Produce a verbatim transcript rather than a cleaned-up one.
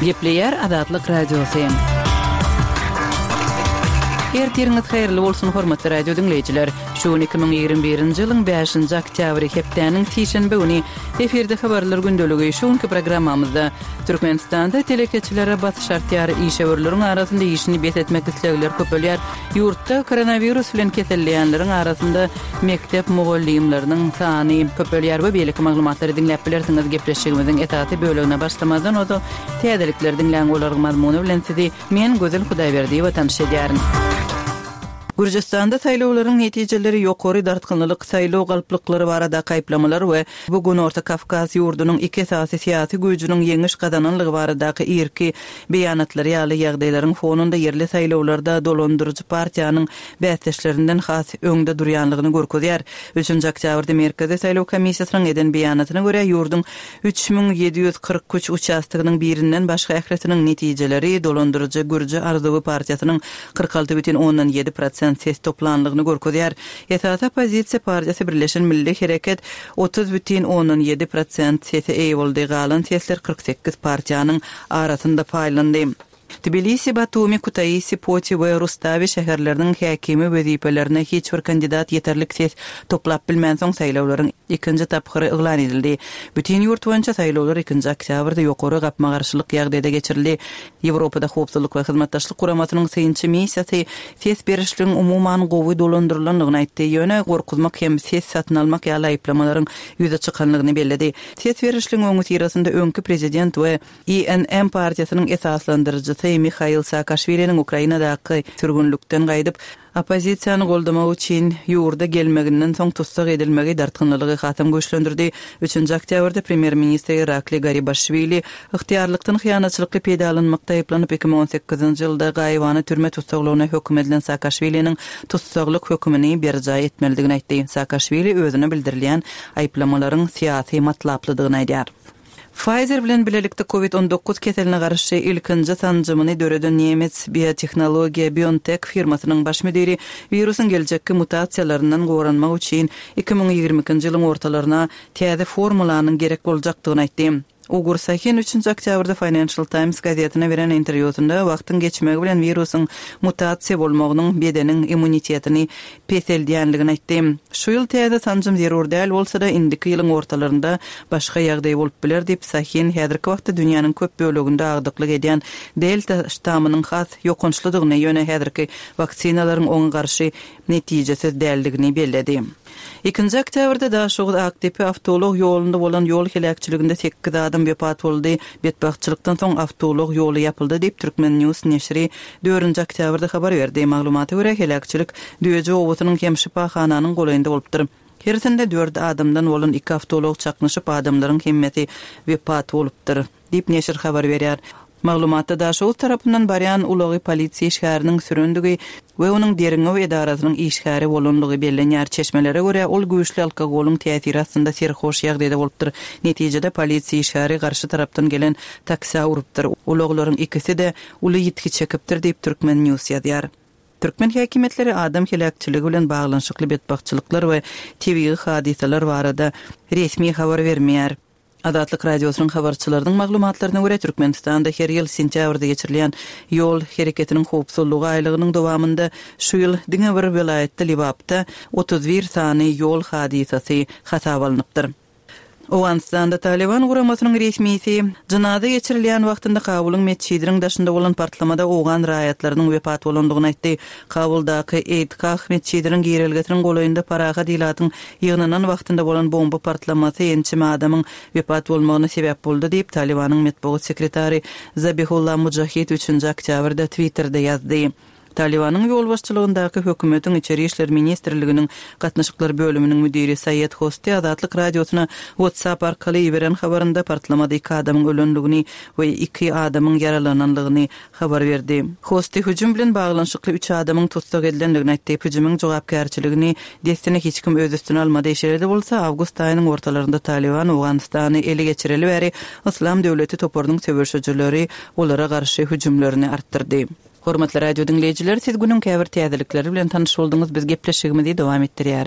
Gepleyer Adatlyk Radiosu. Ertiriniz hayırlı bolsun hormatly radio dinleyijiler. Şu iki ming ýigirme birinji ýylyň beşinji oktýabry hepdeniň tişenbe güni eferde habarlar gündöligi şonky programmamyzda Türkmenistanda telekeçilere bat şartýary işewerleriň arasynda işini bet etmek islegler köpelýär. Ýurtda koronavirus bilen keselleýänleriň arasynda mektep mugallimleriniň sany köpelýär we beýle maglumatlary dinläp bilersiňiz. Gepleşigimiziň etaty bölegine başlamazdan oda täzelikler dinlän golargy mazmuny bilen sizi men Gözel Hudaýberdiýewa tanış edýärim. Gürjistanda saýlawlaryň netijeleri ýokary dartgynlyk saýlaw galplyklary barada gaýplamalar we bugun Orta Kafkaz ýurdunyň iki esasy syýasy güýjüniň ýeňiş gazananlygy baradaky irki beýanatlary ýaly ýagdaýlaryň fonunda yerli saýlawlarda dolandyrjy partiýanyň bäsleşlerinden has öňde durýanlygyny görkezýär. üçinji oktýabrda Merkezi Saýlaw Komissiýasynyň eden beýanatyna görä ýurdun üç bin ýedi ýüz kırk üç uçastygynyň birinden başga ähretiniň netijeleri dolandyrjy Gürji Arzuwy partiýasynyň kırk alty бүтүn ondan ýedi prosent ses toplanlygyny görkezýär. Esasy opozisiýa partiýasy Birleşen Milli Hereket otuz бүтүn ondan ýedi prosent sesi eý boldy. Galan sesler kırk sekiz partiýanyň arasynda paýlandy. Tbilisi, Batumi, Kutaisi, Poti we Rustavi şäherleriniň häkimi wezipelerine hiç bir kandidat yeterlik ses toplap bilmän soň saýlawlaryň ikinji tapgyry eglan edildi. Bütün ýurt boýunça saýlawlar ikinji oktýabrda ýokary gapma garşylyk ýagdaýda geçirildi. Ýewropada howpsuzlyk we hyzmatdaşlyk kuramatynyň synçy missiýasy ses berişligiň umumyň gowy dolandyrylanlygyny aýtdy. Ýöne gorkuzmak hem ses satyn almak ýaly aýplamalaryň ýüze çykanlygyny belledi. Ses berişligiň öňü tirasynda öňkü prezident we I N M partiýasynyň esaslandyrjy Mikhail Saakashvili'nin Ukrainadaky sürgünlükden gaýdyp opozisiýany goldamak üçin ýurda gelmeginden soň tutsak edilmegi dartgynlygy hatam göçlendirdi. üçinji oktýabrda premier ministr Irakli Garibashvili ıhtiýarlykdan hyýanatçylykly peýdalanmakda aýplanyp iki ming on sekizinji ýylda gaýwany türme tutsaglygyna hökm edilen Saakashvili'nin tutsaklyk hökmüni berja etmelidigini aýtdy. Saakashvili özüne bildirilýän aýplamalaryň syýasy matlaplydygyny aýdýar. Pfizer bilen bilelikde covid on dokuz keseline garşy ilkinji sanjymyny döreden Niemets biotehnologiýa BioNTech firmasynyň baş müdiri virusyň geljekki mutasiýalaryndan goranmak üçin iki ming ýigirme ikinji ýylyň ortalaryna täze formulanyň gerek boljakdygyny aýtdy. Ugur Sahin üçinji oktýabrda Financial Times gazetine beren interwýusynda wagtyň geçmegi bilen virusyň mutasiýa bolmagynyň bedeniň immunitetini peseldiýänligini aýtdy. Şu ýyl täze sanjym zerur däl bolsa-da indiki ýylyň ortalarynda başga ýagdaý bolup biler diýip Sahin häzirki wagtda dünýäniň köp böleginde agdyklyk edýän delta ştamynyň has ýokunçlydygyny ýöne häzirki vaksinalaryň oňa garşy netijesiz däldigini belledi. ikinji oktýabrda da şoğud aktipi avtolog ýolunda bolan ýol helakçyliginde sekiz adam wepat boldy. Betbaççylykdan soň avtolog ýoly ýapyldy diýip Türkmen News neşri dördünji oktýabrda habar berdi. Maglumaty görä helakçylyk Düýeje owasynyň hemşipahananyň golaýynda bolupdyr. Herisinde dört adamdan bolan iki avtolog çaknyşyp adamlaryň hemmeti wepat bolupdyr diýip neşir habar berýär. Maglumatda da şol tarapyndan barýan ulagy polisiýa şäheriniň süründigi we onuň deriňe edarasynyň işgäri bolanlygy bellenýär. Çeşmelere görä ol güýçli alkogoluň täsiri astynda serhoş ýagdaýda bolupdyr. Netijede polisiýa şäheri garşy tarapdan gelen taksi urupdyr. Ulaglaryň ikisi de uly ýitki çekipdir diýip Türkmen News ýazýar. Türkmen häkimetleri adam helakçyligi bilen baglanşykly betbakçylyklar we tebii hadiseler barada resmi habar bermeýär. Adatlyk radiosynyň habarçylarynyň maglumatlaryna görä Türkmenistanda her ýyl sentýabrda geçirilen ýol hereketiniň howpsuzlygy aýlygynyň dowamında şu ýyl diňe bir vilayetde Libapda otuz bir sany ýol hadisesi hasaba alınıpdyr. Owganistanda Taliban guramasynyň resmisi jynada geçirilen wagtynda Kabulyň mesçidiniň daşynda bolan partlamada owgan raýatlarynyň wepat bolandygyny aýtdy. Kabuldaky Eidgah mesçidiniň girilgetiniň golaýynda paraga dilatyň ýygnanan wagtynda bolan bomba partlamasy ençime adamyň wepat bolmagyna sebäp boldy diýip Talibanyň matbuat sekretary Zabihullah Mujahid üçinji oktýabrda Twitterda ýazdy. Talibanyň ýol başçylygyndaky hökümetiň içeri işler ministrliginiň gatnaşyklar bölüminiň müdiri Sayyid Hosti Adatlyk radiosyna WhatsApp arkaly beren habarynda partlamada iki adamyň ölendigini we iki adamyň yaralananlygyny habar berdi. Hosti hüjüm bilen baglanşykly üç adamyň tutsak edilenligini aýtdy. Hüjümyň jogapkärçiligini destinä hiç kim öz üstüne almady şeýle bolsa awgust aýynyň ortalarynda Taliban Owganistany ele geçireli bäri Islam döwleti toparynyň söwürşüjileri olara garşy hüjümlerini artdyrdy. Hormatly radio dinleyijiler, siz günün käbir täzelikleri bilen tanyş boldunuz. Biz gepleşigimizi dowam etdirýär.